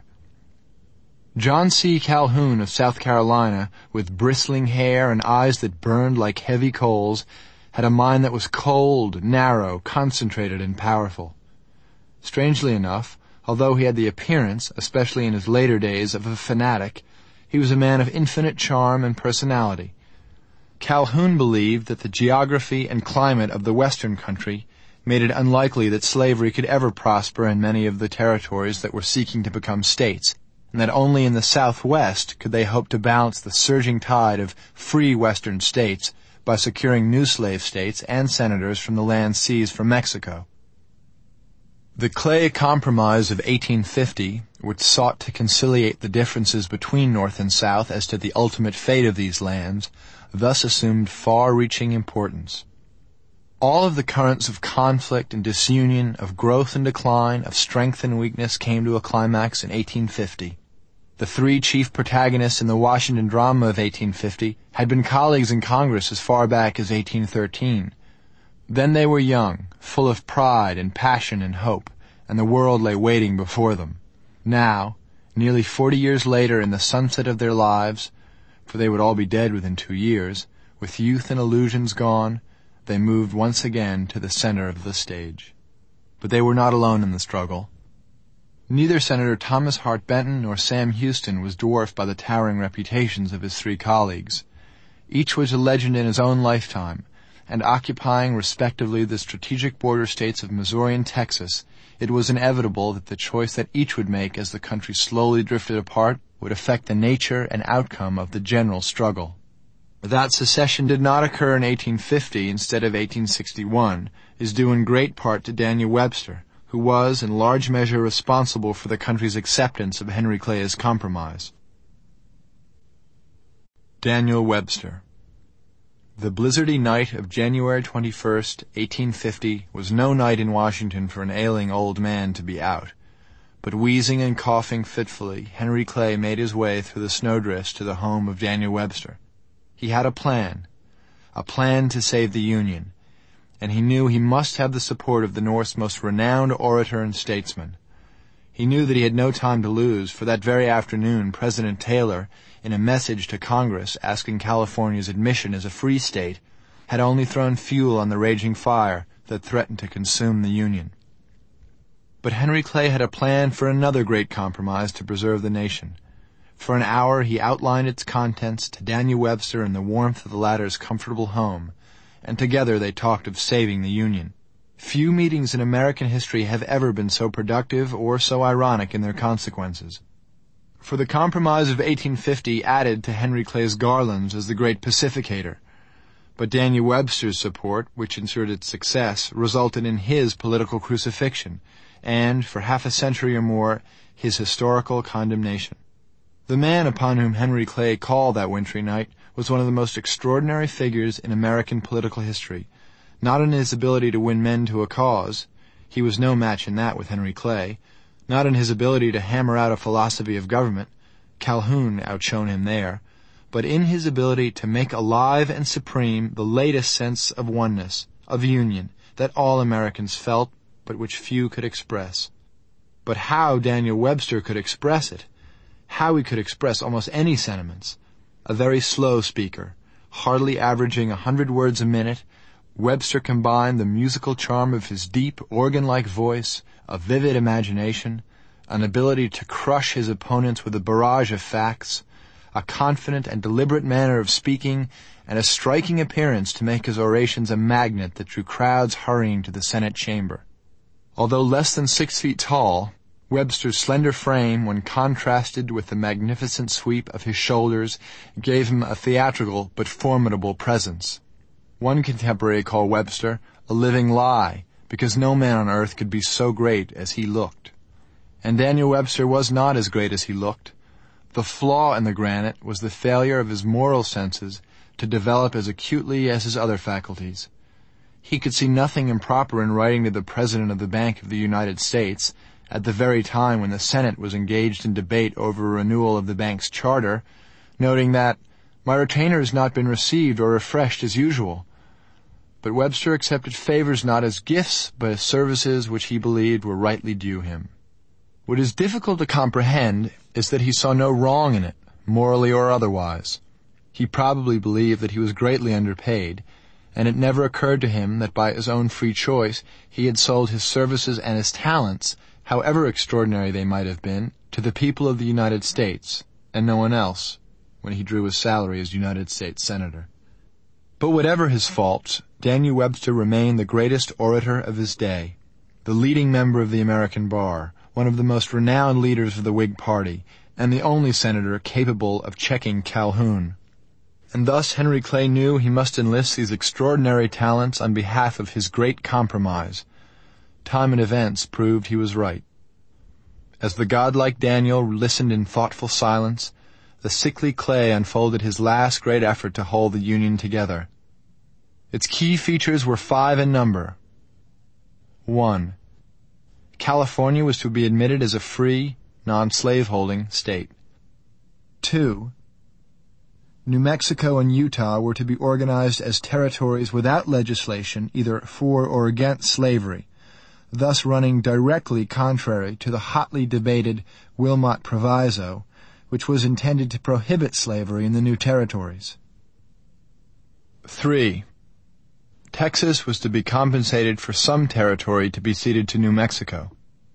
John C. Calhoun of South Carolina, with bristling hair and eyes that burned like heavy coals, had a mind that was cold, narrow, concentrated, and powerful. Strangely enough, although he had the appearance, especially in his later days, of a fanatic, he was a man of infinite charm and personality. Calhoun believed that the geography and climate of the Western country made it unlikely that slavery could ever prosper in many of the territories that were seeking to become states, and that only in the Southwest could they hope to balance the surging tide of free Western states by securing new slave states and senators from the lands seized from Mexico. The Clay Compromise of 1850, which sought to conciliate the differences between North and South as to the ultimate fate of these lands, thus assumed far-reaching importance. All of the currents of conflict and disunion, of growth and decline, of strength and weakness came to a climax in 1850. The three chief protagonists in the Washington drama of 1850 had been colleagues in Congress as far back as 1813. Then they were young, full of pride and passion and hope, and the world lay waiting before them. Now, nearly 40 years later in the sunset of their lives, for they would all be dead within 2 years, with youth and illusions gone, they moved once again to the center of the stage. But they were not alone in the struggle. Neither Senator Thomas Hart Benton nor Sam Houston was dwarfed by the towering reputations of his three colleagues. Each was a legend in his own lifetime, and occupying respectively the strategic border states of Missouri and Texas, it was inevitable that the choice that each would make as the country slowly drifted apart would affect the nature and outcome of the general struggle. That secession did not occur in 1850 instead of 1861 is due in great part to Daniel Webster, who was in large measure responsible for the country's acceptance of Henry Clay's compromise. Daniel Webster. The blizzardy night of January 21st, 1850, was no night in Washington for an ailing old man to be out. But wheezing and coughing fitfully, Henry Clay made his way through the snowdrifts to the home of Daniel Webster. He had a plan to save the Union, and he knew he must have the support of the North's most renowned orator and statesman. He knew that he had no time to lose, for that very afternoon President Taylor, in a message to Congress asking California's admission as a free state, had only thrown fuel on the raging fire that threatened to consume the Union. But Henry Clay had a plan for another great compromise to preserve the nation. For an hour he outlined its contents to Daniel Webster in the warmth of the latter's comfortable home, and together they talked of saving the Union. Few meetings in American history have ever been so productive or so ironic in their consequences. For the Compromise of 1850 added to Henry Clay's garlands as the great pacificator. But Daniel Webster's support, which ensured its success, resulted in his political crucifixion, and, for half a century or more, his historical condemnation. The man upon whom Henry Clay called that wintry night was one of the most extraordinary figures in American political history, not in his ability to win men to a cause — he was no match in that with Henry Clay — not in his ability to hammer out a philosophy of government — Calhoun outshone him there — but in his ability to make alive and supreme the latest sense of oneness, of union, that all Americans felt, but which few could express. But how Daniel Webster could express it, how he could express almost any sentiments. A very slow speaker, hardly averaging 100 words a minute, Webster combined the musical charm of his deep, organ-like voice, a vivid imagination, an ability to crush his opponents with a barrage of facts, a confident and deliberate manner of speaking, and a striking appearance to make his orations a magnet that drew crowds hurrying to the Senate chamber. Although less than 6 feet tall, Webster's slender frame, when contrasted with the magnificent sweep of his shoulders, gave him a theatrical but formidable presence. One contemporary called Webster a living lie, because no man on earth could be so great as he looked. And Daniel Webster was not as great as he looked. The flaw in the granite was the failure of his moral senses to develop as acutely as his other faculties. He could see nothing improper in writing to the President of the Bank of the United States, at the very time when the Senate was engaged in debate over a renewal of the bank's charter, noting that, "My retainer has not been received or refreshed as usual." But Webster accepted favors not as gifts, but as services which he believed were rightly due him. What is difficult to comprehend is that he saw no wrong in it, morally or otherwise. He probably believed that he was greatly underpaid, and it never occurred to him that by his own free choice he had sold his services and his talents, however extraordinary they might have been, to the people of the United States, and no one else, when he drew his salary as United States Senator. But whatever his faults, Daniel Webster remained the greatest orator of his day, the leading member of the American bar, one of the most renowned leaders of the Whig Party, and the only senator capable of checking Calhoun. And thus Henry Clay knew he must enlist these extraordinary talents on behalf of his great compromise. Time and events proved he was right. As the godlike Daniel listened in thoughtful silence, the sickly Clay unfolded his last great effort to hold the Union together. Its key features were 5 in number. 1. California was to be admitted as a free, non-slaveholding state. 2. New Mexico and Utah were to be organized as territories without legislation either for or against slavery, thus running directly contrary to the hotly debated Wilmot Proviso, which was intended to prohibit slavery in the new territories. 3. Texas was to be compensated for some territory to be ceded to New Mexico.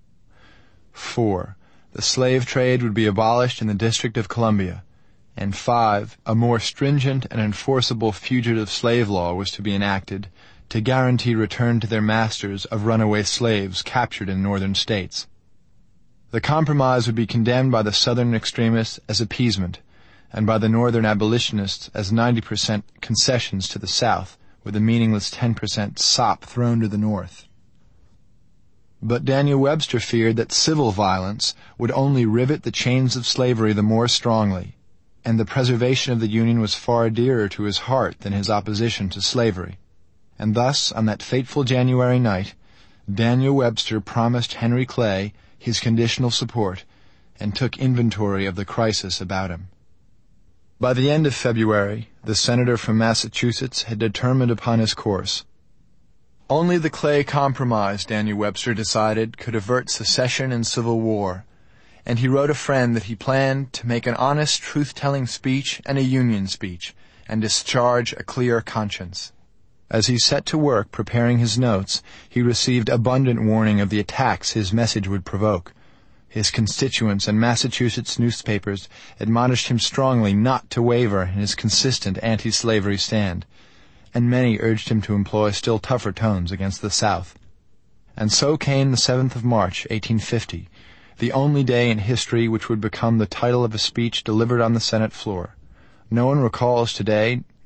4. The slave trade would be abolished in the District of Columbia. And 5. A more stringent and enforceable fugitive slave law was to be enacted to guarantee return to their masters of runaway slaves captured in northern states. The compromise would be condemned by the Southern extremists as appeasement, and by the Northern abolitionists as 90% concessions to the South, with a meaningless 10% sop thrown to the North. But Daniel Webster feared that civil violence would only rivet the chains of slavery the more strongly, and the preservation of the Union was far dearer to his heart than his opposition to slavery. And thus, on that fateful January night, Daniel Webster promised Henry Clay his conditional support, and took inventory of the crisis about him. By the end of February, the senator from Massachusetts had determined upon his course. Only the Clay Compromise, Daniel Webster decided, could avert secession and civil war, and he wrote a friend that he planned to make an honest, truth-telling speech and a Union speech, and discharge a clear conscience. As he set to work preparing his notes, he received abundant warning of the attacks his message would provoke. His constituents and Massachusetts newspapers admonished him strongly not to waver in his consistent anti-slavery stand, and many urged him to employ still tougher tones against the South. And so came the 7th of March, 1850, the only day in history which would become the title of a speech delivered on the Senate floor. No one recalls today,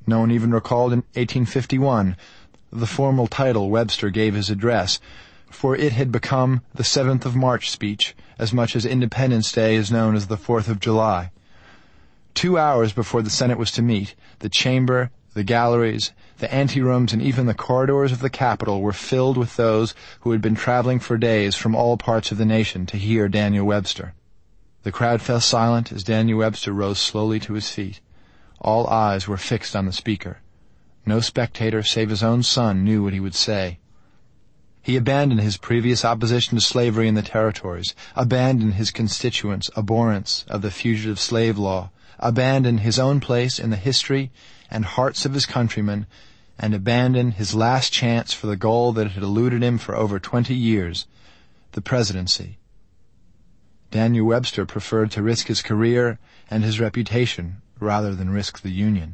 No one even recalled in 1851 the formal title Webster gave his address, for it had become the 7th of March speech as much as Independence Day is known as the 4th of July. 2 hours before the Senate was to meet, the chamber, the galleries, the anterooms, and even the corridors of the Capitol were filled with those who had been traveling for days from all parts of the nation to hear Daniel Webster. The crowd fell silent as Daniel Webster rose slowly to his feet. All eyes were fixed on the speaker. No spectator save his own son knew what he would say. He abandoned his previous opposition to slavery in the territories, abandoned his constituents' abhorrence of the fugitive slave law, abandoned his own place in the history and hearts of his countrymen, and abandoned his last chance for the goal that had eluded him for over 20 years, the presidency. Daniel Webster preferred to risk his career and his reputation rather than risk the Union.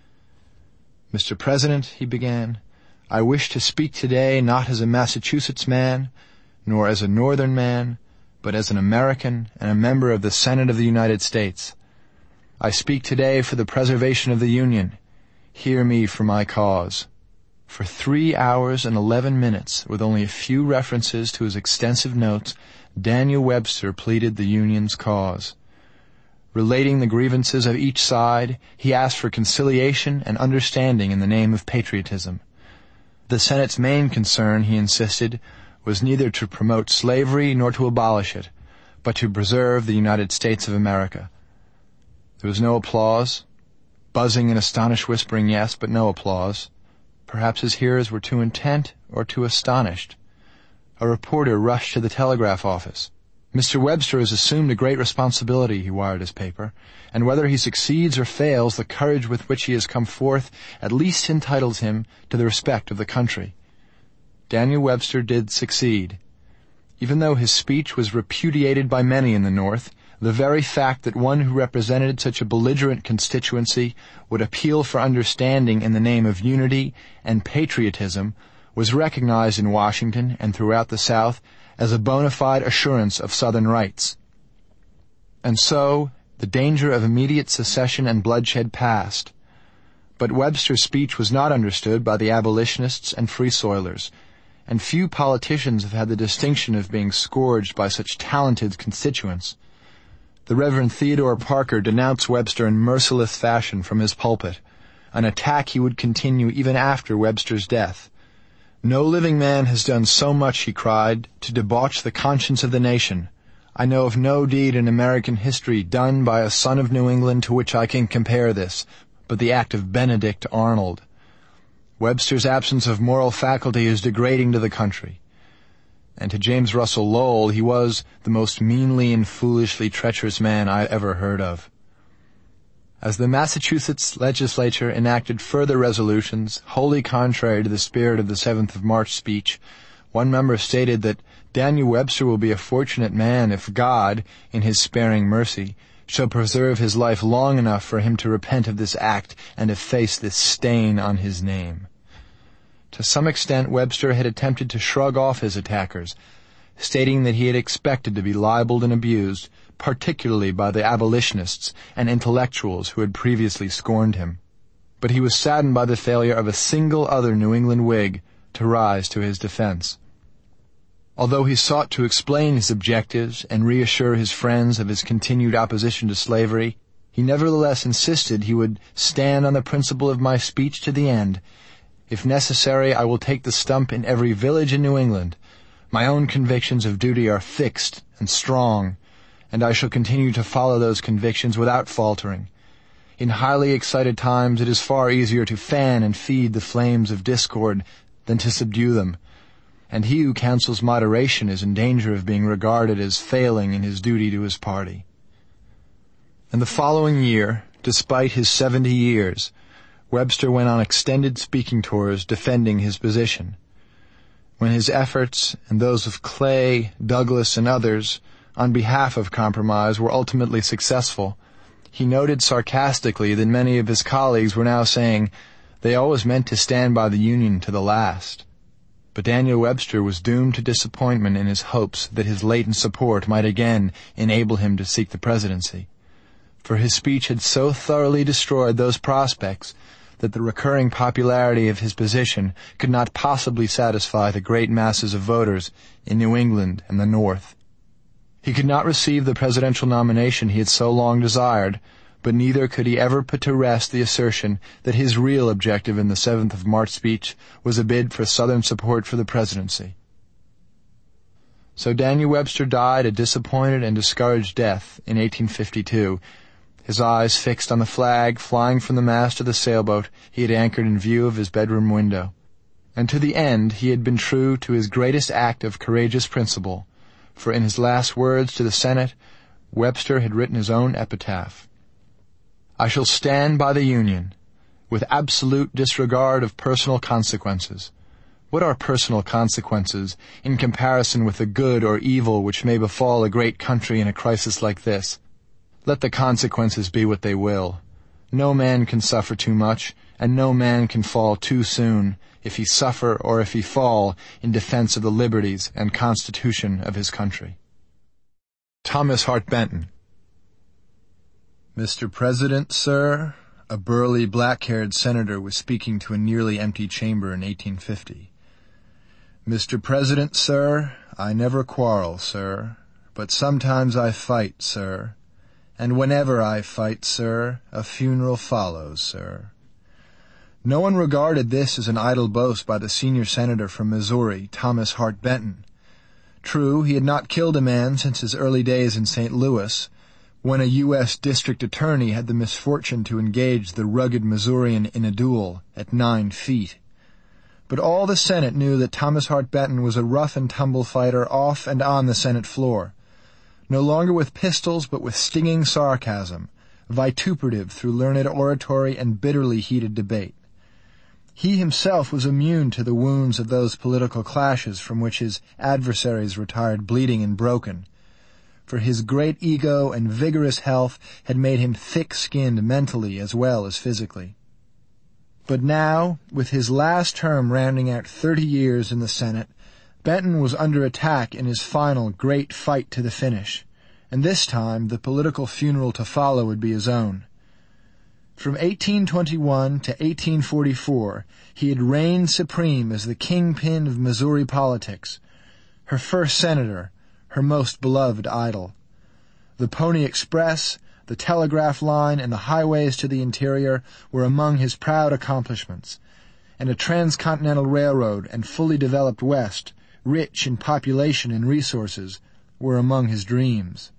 "Mr. President," he began, "I wish to speak today not as a Massachusetts man, nor as a Northern man, but as an American and a member of the Senate of the United States. I speak today for the preservation of the Union. Hear me for my cause." For 3 hours and 11 minutes, with only a few references to his extensive notes, Daniel Webster pleaded the Union's cause. Relating the grievances of each side, he asked for conciliation and understanding in the name of patriotism. The Senate's main concern, he insisted, was neither to promote slavery nor to abolish it, but to preserve the United States of America. There was no applause. Buzzing and astonished whispering yes, but no applause. Perhaps his hearers were too intent or too astonished. A reporter rushed to the telegraph office. "Mr. Webster has assumed a great responsibility," he wired his paper, "and whether he succeeds or fails, the courage with which he has come forth at least entitles him to the respect of the country." Daniel Webster did succeed. Even though his speech was repudiated by many in the North, the very fact that one who represented such a belligerent constituency would appeal for understanding in the name of unity and patriotism was recognized in Washington and throughout the South as a bona fide assurance of Southern rights. And so, the danger of immediate secession and bloodshed passed. But Webster's speech was not understood by the abolitionists and Free Soilers, and few politicians have had the distinction of being scourged by such talented constituents. The Reverend Theodore Parker denounced Webster in merciless fashion from his pulpit, an attack he would continue even after Webster's death. "No living man has done so much," he cried, "to debauch the conscience of the nation. I know of no deed in American history done by a son of New England to which I can compare this, but the act of Benedict Arnold. Webster's absence of moral faculty is degrading to the country." And to James Russell Lowell, he was the most meanly and foolishly treacherous man I ever heard of. As the Massachusetts legislature enacted further resolutions wholly contrary to the spirit of the 7th of March speech, one member stated that Daniel Webster will be a fortunate man if God, in his sparing mercy, shall preserve his life long enough for him to repent of this act and efface this stain on his name. To some extent, Webster had attempted to shrug off his attackers, stating that he had expected to be libeled and abused, particularly by the abolitionists and intellectuals who had previously scorned him. But he was saddened by the failure of a single other New England Whig to rise to his defense. Although he sought to explain his objectives and reassure his friends of his continued opposition to slavery, he nevertheless insisted he would stand on the principle of my speech to the end. "If necessary, I will take the stump in every village in New England. My own convictions of duty are fixed and strong, and I shall continue to follow those convictions without faltering. In highly excited times it is far easier to fan and feed the flames of discord than to subdue them, and he who counsels moderation is in danger of being regarded as failing in his duty to his party." And the following year, despite his 70 years, Webster went on extended speaking tours defending his position. When his efforts, and those of Clay, Douglas, and others, on behalf of compromise were ultimately successful, he noted sarcastically that many of his colleagues were now saying they always meant to stand by the Union to the last. But Daniel Webster was doomed to disappointment in his hopes that his latent support might again enable him to seek the presidency. For his speech had so thoroughly destroyed those prospects that the recurring popularity of his position could not possibly satisfy the great masses of voters in New England and the North. He could not receive the presidential nomination he had so long desired, but neither could he ever put to rest the assertion that his real objective in the 7th of March speech was a bid for Southern support for the presidency. So Daniel Webster died a disappointed and discouraged death in 1852, his eyes fixed on the flag flying from the mast of the sailboat he had anchored in view of his bedroom window. And to the end he had been true to his greatest act of courageous principle, for in his last words to the Senate, Webster had written his own epitaph. "I shall stand by the Union, with absolute disregard of personal consequences." What are personal consequences in comparison with the good or evil which may befall a great country in a crisis like this? Let the consequences be what they will. No man can suffer too much, and no man can fall too soon, if he suffer or if he fall in defense of the liberties and constitution of his country. Thomas Hart Benton. "Mr. President, sir," a burly, black-haired senator was speaking to a nearly empty chamber in 1850. "Mr. President, sir, I never quarrel, sir, but sometimes I fight, sir, and whenever I fight, sir, a funeral follows, sir." No one regarded this as an idle boast by the senior senator from Missouri, Thomas Hart Benton. True, he had not killed a man since his early days in St. Louis, when a U.S. district attorney had the misfortune to engage the rugged Missourian in a duel at 9 feet. But all the Senate knew that Thomas Hart Benton was a rough-and-tumble fighter off and on the Senate floor, no longer with pistols but with stinging sarcasm, vituperative through learned oratory and bitterly heated debate. He himself was immune to the wounds of those political clashes from which his adversaries retired bleeding and broken, for his great ego and vigorous health had made him thick-skinned mentally as well as physically. But now, with his last term rounding out 30 years in the Senate, Benton was under attack in his final great fight to the finish, and this time the political funeral to follow would be his own. From 1821 to 1844, he had reigned supreme as the kingpin of Missouri politics, her first senator, her most beloved idol. The Pony Express, the telegraph line, and the highways to the interior were among his proud accomplishments, and a transcontinental railroad and fully developed West, rich in population and resources, were among his dreams.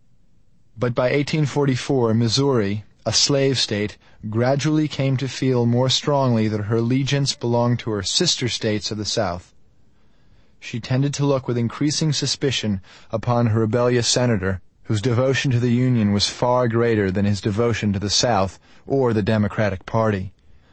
But by 1844, Missouri, a slave state, gradually came to feel more strongly that her allegiance belonged to her sister states of the South. She tended to look with increasing suspicion upon her rebellious senator, whose devotion to the Union was far greater than his devotion to the South or the Democratic Party.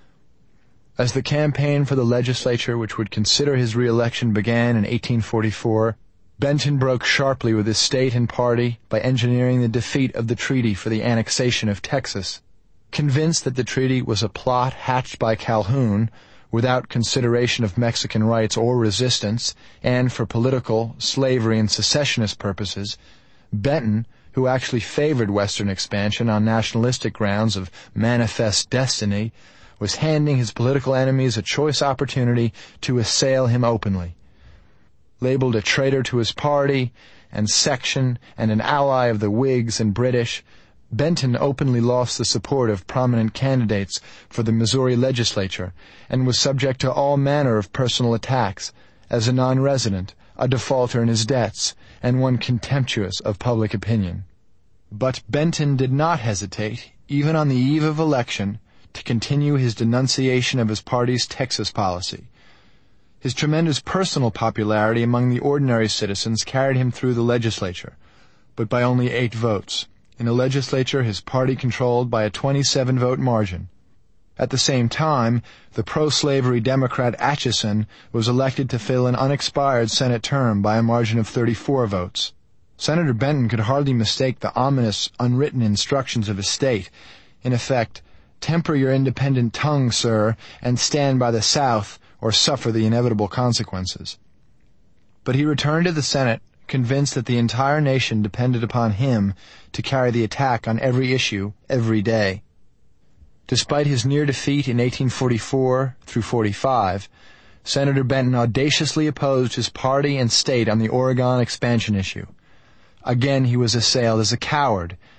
As the campaign for the legislature which would consider his re-election began in 1844, Benton broke sharply with his state and party by engineering the defeat of the treaty for the annexation of Texas. Convinced that the treaty was a plot hatched by Calhoun, without consideration of Mexican rights or resistance, and for political, slavery, and secessionist purposes, Benton, who actually favored Western expansion on nationalistic grounds of manifest destiny, was handing his political enemies a choice opportunity to assail him openly. Labeled a traitor to his party and section and an ally of the Whigs and British, Benton openly lost the support of prominent candidates for the Missouri legislature and was subject to all manner of personal attacks as a non-resident, a defaulter in his debts, and one contemptuous of public opinion. But Benton did not hesitate, even on the eve of election, to continue his denunciation of his party's Texas policy. His tremendous personal popularity among the ordinary citizens carried him through the legislature, but by only 8 votes, in a legislature his party controlled by a 27-vote margin. At the same time, the pro-slavery Democrat Atchison was elected to fill an unexpired Senate term by a margin of 34 votes. Senator Benton could hardly mistake the ominous, unwritten instructions of his state. In effect, temper your independent tongue, sir, and stand by the South, or suffer the inevitable consequences. But he returned to the Senate, convinced that the entire nation depended upon him to carry the attack on every issue, every day. Despite his near defeat in 1844 through 45, Senator Benton audaciously opposed his party and state on the Oregon expansion issue. Again he was assailed as a coward